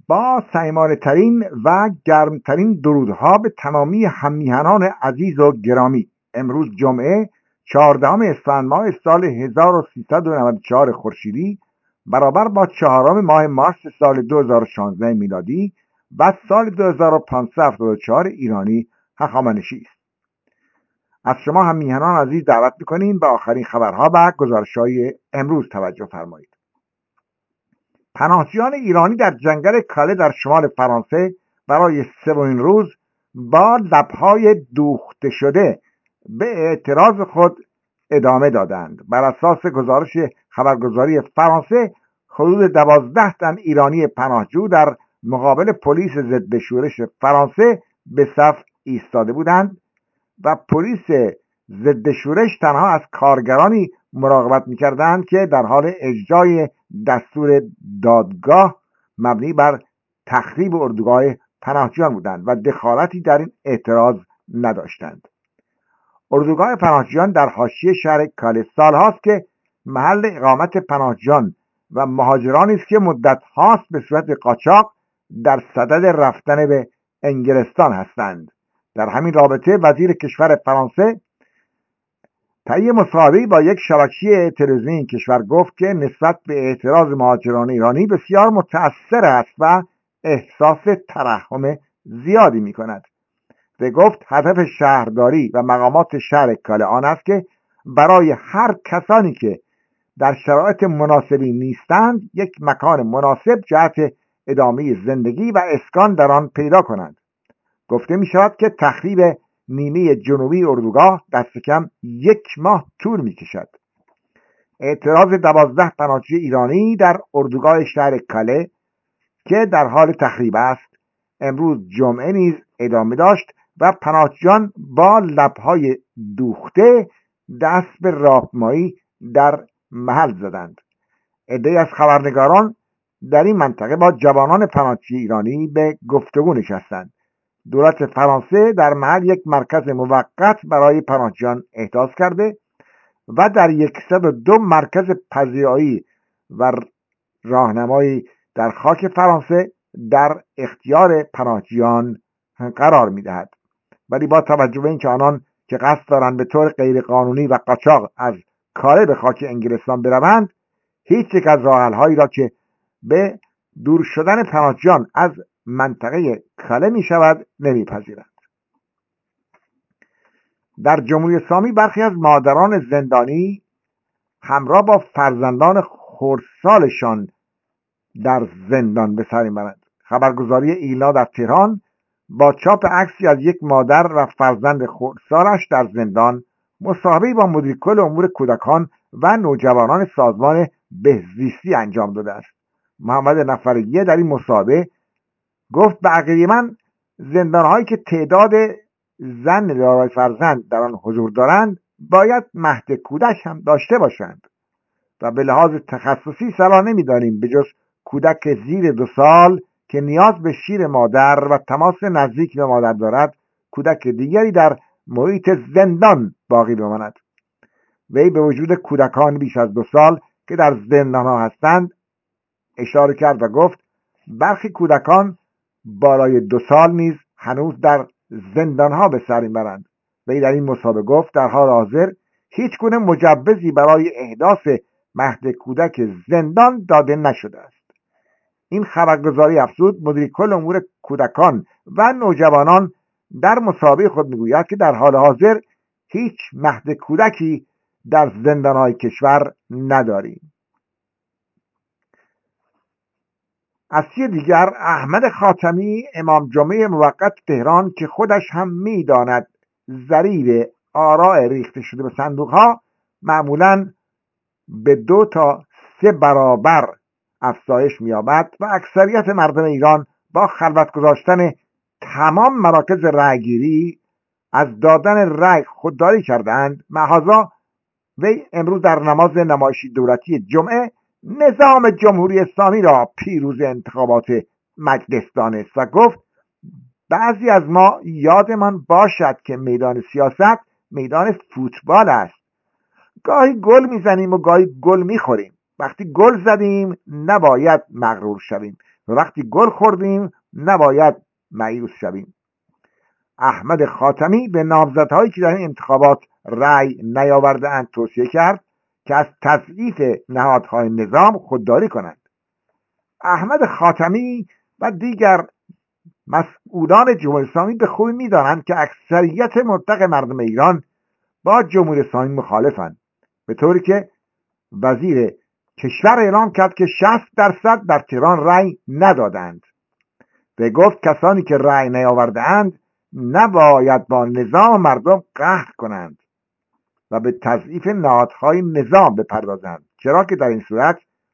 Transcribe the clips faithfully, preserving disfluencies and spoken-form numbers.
با صمیمانه ترین و گرمترین درودها به تمامی هممیهنان عزیز و گرامی، امروز جمعه چهاردهم اسفند ماه سال هزار و سیصد و نود و چهار خورشیدی برابر با چهارم ماه مارس سال دو هزار و شانزده میلادی و سال دو هزار و پانصد و هفتاد و چهار ایرانی هخامنشی است. از شما هممیهنان عزیز دعوت می‌کنیم به آخرین خبرها و گزارش‌های امروز توجه فرمایید. پناهجویان ایرانی در جنگل کاله در شمال فرانسه برای سومین روز با لب‌های دوخته شده به اعتراض خود ادامه دادند. بر اساس گزارش خبرگزاری فرانسه، حدود دوازده تن ایرانی پناهجو در مقابل پلیس ضد شورش فرانسه به صف ایستاده بودند و پلیس ضد شورش تنها از کارگرانی مراقبت می‌کردند که در حال اجرای دستور دادگاه مبنی بر تخریب اردوگاه پناهجویان بودند و دخالتی در این اعتراض نداشتند. اردوگاه پناهجویان در حاشیه شهر کاله سالهاست که محل اقامت پناهجویان و مهاجرانی است که مدت هاست به صورت قاچاق در صدد رفتن به انگلستان هستند. در همین رابطه وزیر کشور فرانسه طی مصاحبه‌ای با یک شبکه تلویزیونی این کشور گفت که نسبت به اعتراض مهاجران ایرانی بسیار متأثر است و احساس ترحم زیادی می‌کند. و گفت هدف شهرداری و مقامات شهر کاله آن است که برای هر کسانی که در شرایط مناسبی نیستند یک مکان مناسب جهت ادامه زندگی و اسکان در آن پیدا کنند. گفته می شود که تخریب نیمه جنوبی اردوگاه دست کم یک ماه طول می کشد. اعتراض دوازده پناهجوی ایرانی در اردوگاه شهر کاله که در حال تخریب است امروز جمعه نیز ادامه داشت و پناهجویان با لبهای دوخته دست به راهپیمایی در محل زدند. عده‌ای از خبرنگاران در این منطقه با جوانان پناهجوی ایرانی به گفتگو نشستند. دولت فرانسه در محل یک مرکز موقت برای پناهجویان احداث کرده و در صد و دو مرکز پذیرایی و راهنمایی در خاک فرانسه در اختیار پناهجویان قرار می‌دهد. ولی با توجه به اینکه آنان که قصد دارند به طور غیرقانونی و قاچاق از کاله به خاک انگلستان بروند، هیچ یک از راه‌حل‌هایی را که به دور شدن پناهجویان از منطقه کاله می شود نمیپذیرند. در جمهوری اسلامی برخی از مادران زندانی همراه با فرزندان خردسالشان در زندان به سر میبرند. خبرگزاری ایلنا در تهران با چاپ عکسی از یک مادر و فرزند خردسالش در زندان مصاحبه‌ای با مدیر کل امور کودکان و نوجوانان سازمان بهزیستی انجام داده است. محمد نفریه در این مصاحبه گفت به عقیده من زندان‌هایی که تعداد زن دارای فرزند در آن حضور دارند باید مهد کودک هم داشته باشند و به لحاظ تخصصی صلاح نمی‌دانیم به جز کودک زیر دو سال که نیاز به شیر مادر و تماس نزدیک به مادر دارد کودک دیگری در محیط زندان باقی بماند. وی به وجود کودکان بیش از دو سال که در زندان‌ها هستند اشاره کرد و گفت برخی کودکان بالای دو سال نیز هنوز در زندان‌ها به سر میبرند. وی در این مصاحبه گفت در حال حاضر هیچ گونه مجوزی برای احداث مهد کودک زندان داده نشده است. این خبرگزاری افزود مدیر کل امور کودکان و نوجوانان در مصاحبه خود میگوید که در حال حاضر هیچ مهد کودکی در زندان‌های کشور نداریم. از سوی دیگر احمد خاتمی امام جمعه موقت تهران که خودش هم میداند ضریب آراء ریخته شده به صندوقها معمولاً به دو تا سه برابر افزایش می‌یابد و اکثریت مردم ایران با خلوت گذاشتن تمام مراکز رأیگیری از دادن رأی خودداری کردند. لذا وی امروز در نماز نمایشی دولتی جمعه نظام جمهوری اسلامی را پیروز انتخابات مجلس دانست و گفت بعضی از ما یادمان باشد که میدان سیاست میدان فوتبال است. گاهی گل میزنیم و گاهی گل میخوریم. وقتی گل زدیم نباید مغرور شویم و وقتی گل خوردیم نباید مایوس شویم. احمد خاتمی به نامزدهایی که در این انتخابات رأی نیاورده‌اند توصیه کرد که از تضعیف نهادهای نظام خودداری کنند. احمد خاتمی و دیگر مسئولان جمهوری اسلامی به خوبی می‌دانند که اکثریت مطلق مردم ایران با جمهوری اسلامی مخالفند، به طوری که وزیر کشور اعلام کرد که شصت درصد در تهران رأی ندادند و گفت کسانی که رأی نیاورده‌اند نباید با نظام مردم قهر کنند و به تضعیف نهادهای نظام بپردازند، چرا که در این صورت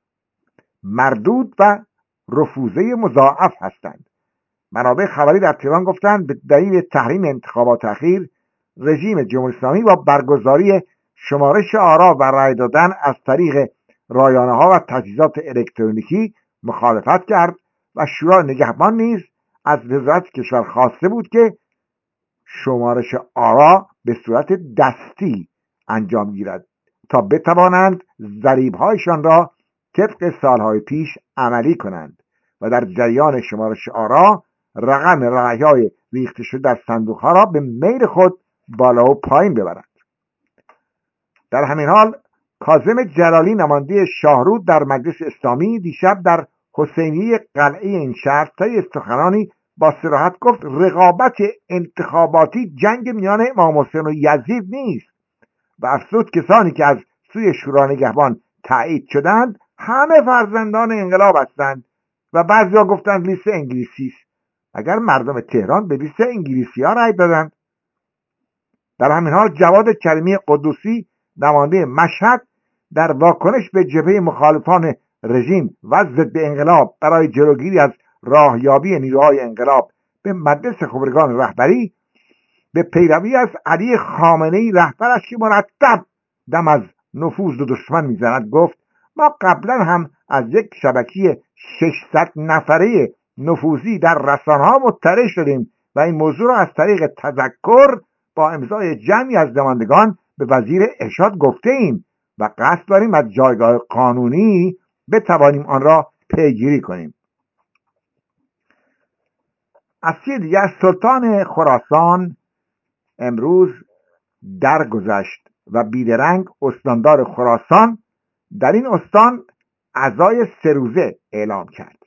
مردود و رفوزه مضاعف هستند. منابع خبری در تهران گفتند به دلیل تحریم انتخابات اخیر رژیم جمهوری اسلامی با برگزاری شمارش آرا و رأی دادن از طریق رایانه‌ها و تجهیزات الکترونیکی مخالفت کرد و شورای نگهبان نیز از وزارت کشور خواسته بود که شمارش آرا به صورت دستی انجام گیرد تا بتوانند ضریب‌هایشان را طبق سالهای پیش عملی کنند و در جریان شمارش آرا رقم رأی‌های ریخته شده در صندوق‌ها را به میل خود بالا و پایین ببرند. در همین حال کاظم جلالی نماینده شاهرود در مجلس اسلامی دیشب در حسینیه قلعه این شهر طی سخنانی با صراحت گفت رقابت انتخاباتی جنگ میان امام حسین و یزید نیست و افزود کسانی که از سوی شورای نگهبان تایید شدند همه فرزندان انقلاب هستند و بعضیا گفتند لیست انگلیسی است. اگر مردم تهران به لیست انگلیسی ها رأی دادند. در همین حال جواد کریمی قدوسی نماینده مشهد در واکنش به جبهه مخالفان رژیم و ضد انقلاب برای جلوگیری از راهیابی نیروهای انقلاب به مجلس خبرگان رهبری به پیروی از علی خامنه‌ای رهبرش که مرتب دم از نفوذ و دشمن میزند گفت ما قبلا هم از یک شبکه ششصد نفره نفوذی در رسانه‌ها مطلع شدیم و این موضوع را از طریق تذکر با امضای جمعی از نمایندگان به وزیر ارشاد گفته ایم و قصد داریم از جایگاه قانونی بتوانیم آن را پیگیری کنیم. از سوی دیگر سلطان خراسان امروز درگذشت و بیدرنگ استاندار خراسان در این استان عزای سه روزه اعلام کرد.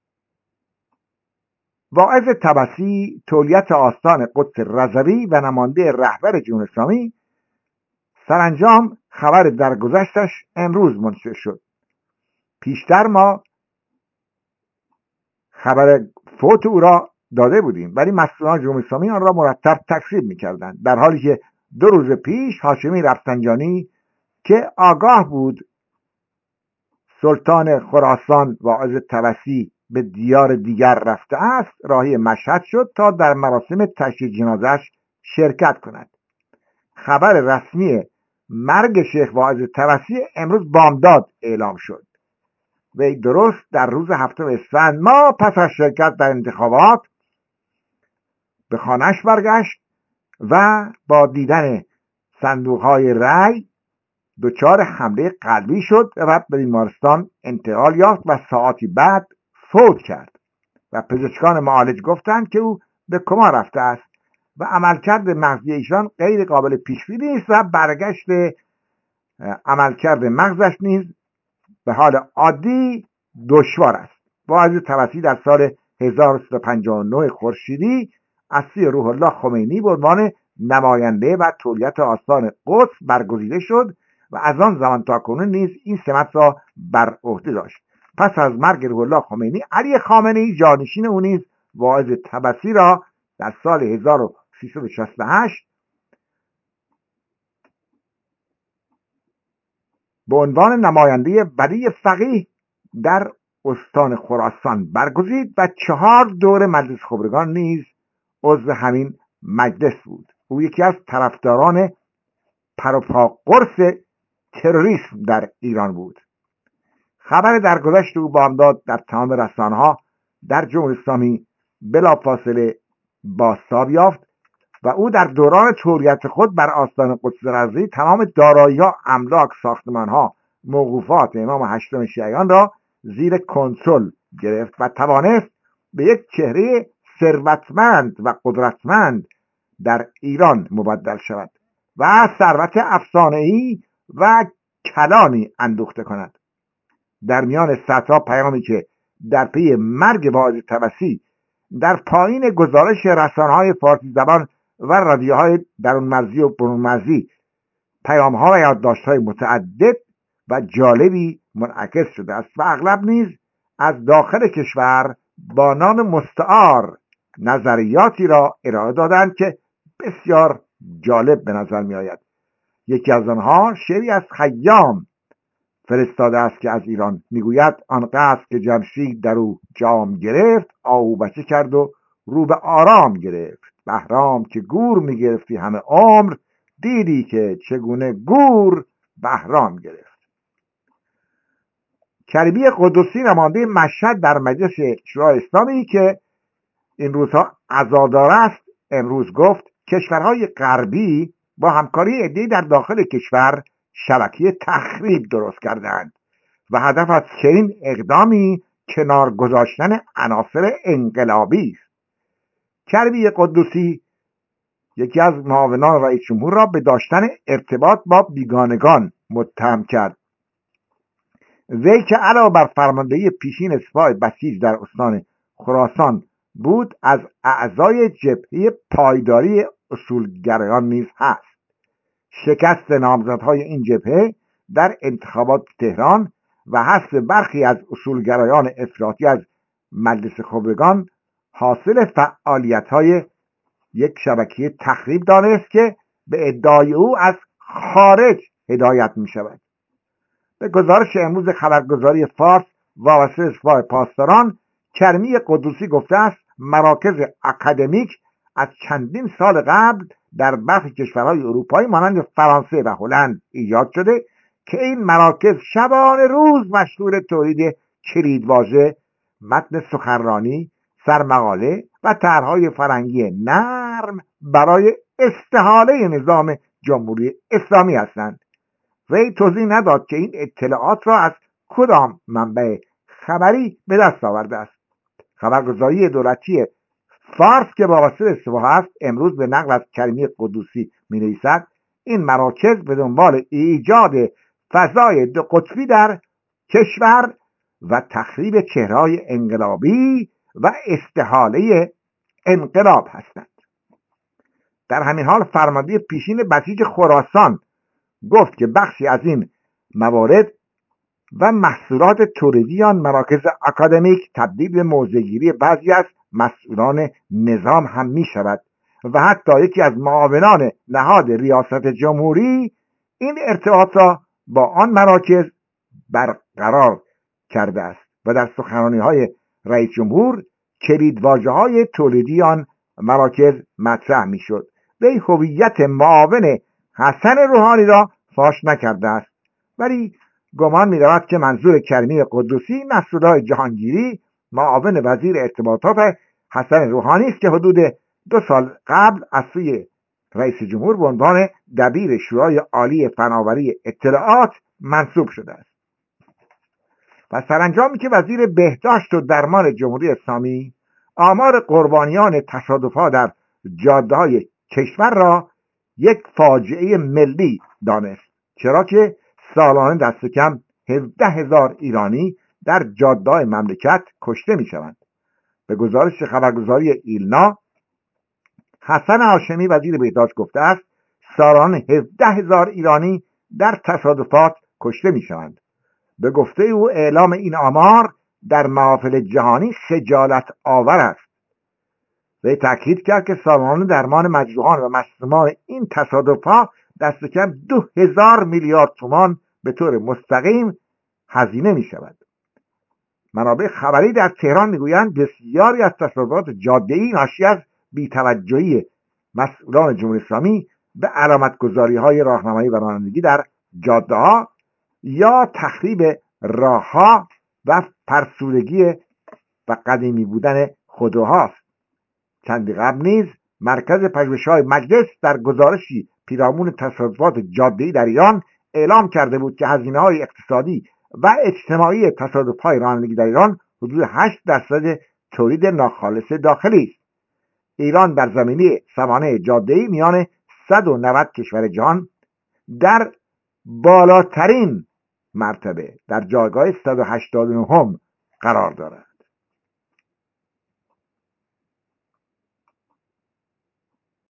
واعظ طبسی تولیت آستان قدس رضوی و نماینده رهبر جمهوری اسلامی سرانجام خبر درگذشتش امروز منتشر شد. پیشتر ما خبر فوت او را داده بودیم ولی مسئولان جمهوری اسلامی آن را مرتب تکذیب می‌کردند، در حالی که دو روز پیش هاشمی رفسنجانی که آگاه بود سلطان خراسان واعظ طبسی به دیار دیگر رفته است راهی مشهد شد تا در مراسم تشییع جنازه‌اش شرکت کند. خبر رسمی مرگ شیخ واعظ طبسی امروز بامداد اعلام شد. وی درست در روز هفتم اسفند ما پس از شرکت در انتخابات به خانه‌اش برگشت و با دیدن صندوق‌های رأی دچار حمله قلبی شد و به بیمارستان انتقال یافت و ساعتی بعد فوت کرد و پزشکان معالج گفتند که او به کما رفته است و عملکرد مغزی ایشان غیر قابل پیش‌بینی است و برگشت عملکرد مغزش نیز به حال عادی دشوار است. واعظ طبسی در سال هزار و سیصد و پنجاه و نه خورشیدی از سوی روح الله خمینی به عنوان نماینده و تولیت آستان قدس برگزیده شد و از آن زمان تا کنون نیز این سمت را بر عهده داشت. پس از مرگ روح الله خمینی علی خامنه‌ای جانشین او نیز واعظ طبسی را در سال هزار و سیصد و شصت و هشت به عنوان نماینده ولی فقیه در استان خراسان برگزید و چهار دور مجلس خبرگان نیز عضو همین مجلس بود. او یکی از طرفداران پروپا قرص تروریسم در ایران بود. خبر درگذشت او بامداد در تمام رسانه‌ها در جمهوری اسلامی بلافاصله بازتاب یافت و او در دوران تولیت خود بر آستان قدس رضوی تمام دارایی‌ها، املاک، ساختمان‌ها، موقوفات امام هشتم شیعیان را زیر کنترل گرفت و توانست به یک چهره ثروتمند و قدرتمند در ایران مبدل شود و ثروت افسانه‌ای و کلانی اندوخته کند. در میان صدها پیامی که در پی مرگ واعظ طبسی در پایین گزارش رسانه‌های فارسی زبان و رادیوهای درون مرزی و برون مرزی پیام‌ها و یادداشت‌های متعدد و جالبی منعکس شده است و اغلب نیز از داخل کشور با نام مستعار نظریاتی را ارائه دادند که بسیار جالب به نظر می آید. یکی از آنها شعری از خیام فرستاده است که از ایران میگوید: آنقدر که جمشید در او جام گرفت، آهو بچه کرد و رو به آرام گرفت. بهرام که گور میگرفتی همه عمر، دیدی که چگونه گور بهرام گرفت. کریمی قدوسی نماینده مشهد در مجلس شورای اسلامی که این روزها عزادار است، امروز گفت کشورهای غربی با همکاری عده‌ای در داخل کشور شبکه تخریب درست کردند و هدف از چنین اقدامی کنار گذاشتن عناصر انقلابی است. کریمی قدوسی یکی از معاونان رئیس جمهور را به داشتن ارتباط با بیگانگان متهم کرد. وی که علاوه بر فرماندهی پیشین سپاه بسیج در استان خراسان بود، از اعضای جبهه پایداری اصولگرایان نیز هست. شکست نامزدهای این جبهه در انتخابات تهران و حذف برخی از اصولگرایان افراطی از مجلس خبرگان حاصل فعالیت‌های یک شبکه تخریب دانست که به ادعای او از خارج هدایت می شود. به گزارش امروز خبرگزاری فارس وابسته به سپاه پاسداران، کریمی قدوسی گفته است مراکز اکادمیک از چندین سال قبل در برخی کشورهای اروپایی مانند فرانسه و هلند ایجاد شده که این مراکز شبانه روز مشغول تولید کلیدواژه، متن سخنرانی، سرمقاله و طرحهای فرهنگی نرم برای استحاله نظام جمهوری اسلامی هستند. وی توضیح نداد که این اطلاعات را از کدام منبع خبری به دست آورده است. خبرگزاری دولتی فارس که وابسته به سپاه است امروز به نقل از کریمی قدوسی می نویسد این مراکز به دنبال ایجاد فضای دو قطبی در کشور و تخریب چهره‌های انقلابی و استحاله انقلاب هستند. در همین حال فرمانده پیشین بسیج خراسان گفت که بخشی از این موارد و محصولات تولیدی آن مراکز اکادمیک تبدیل به موضع‌گیری بعضی از مسئولان نظام هم می شود و حتی یکی از معاونان نهاد ریاست جمهوری این ارتباط را با آن مراکز برقرار کرده است و در سخنرانی‌های رئیس جمهور کلیدواژه‌های تولیدی آن مراکز مطرح می‌شد. وی هویت معاون حسن روحانی را فاش نکرده است، ولی گمان می‌رود که منظور کریمی قدوسی نصرالله جهانگیری معاون وزیر ارتباطات حسن روحانی است که حدود دو سال قبل از سوی رئیس جمهور به عنوان دبیر شورای عالی فناوری اطلاعات منصوب شده است. و سرانجامی که وزیر بهداشت و درمان جمهوری اسلامی آمار قربانیان تصادف‌ها در جاده‌های کشور را یک فاجعه ملی دانست، چرا که سالانه دست کم هفده هزار ایرانی در جاده‌های مملکت کشته می‌شوند. به گزارش خبرگزاری ایلنا، حسن هاشمی وزیر بهداشت گفته است سالانه هفده هزار ایرانی در تصادفات کشته می‌شوند. به گفته او اعلام این آمار در محافل جهانی خجالت آور است. وی تاکید کرد که سالانه درمان مجروحان و مصدومان این تصادف‌ها دست کم دو هزار میلیارد تومان به طور مستقیم هزینه می شود. منابع خبری در تهران میگویند بسیاری از تصادفات جاده‌ای ناشی از بی‌توجهی مسئولان جمهوری اسلامی به علامتگذاری‌های راهنمایی و رانندگی در جاده‌ها یا تخریب راه‌ها و فرسودگی و قدیمی بودن خودروهاست. چندی قبل نیز مرکز پژوهش‌های مجلس در گزارشی پیرامون تصادفات جاده‌ای در ایران اعلام کرده بود که هزینه‌های اقتصادی و اجتماعی تصادف‌های رانندگی در ایران حدود هشت درصد تولید ناخالص داخلی است. ایران در زمینه سوانح جاده‌ای میان صد و نود کشور جهان در بالاترین مرتبه در جایگاه صد و هشتاد و نه قرار دارد.